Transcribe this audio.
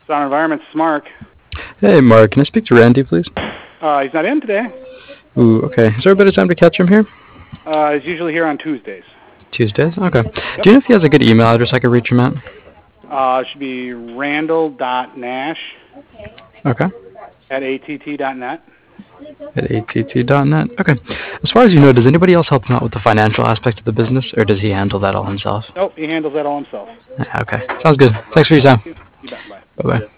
Sound Environment's Mark. Hey, Mark, can I speak to Randy, please? He's not in today. Ooh, okay. Is there a better time to catch him here? He's usually here on Tuesdays. Tuesdays? Okay. Do you know if he has a good email address I could reach him at? It should be randall.nash Okay. at att.net. At att.net? Okay. As far as you know, does anybody else help him out with the financial aspect of the business, or does he handle that all himself? Nope, he handles that all himself. Okay. Sounds good. Thanks for your time. You bet. Bye. Bye-bye.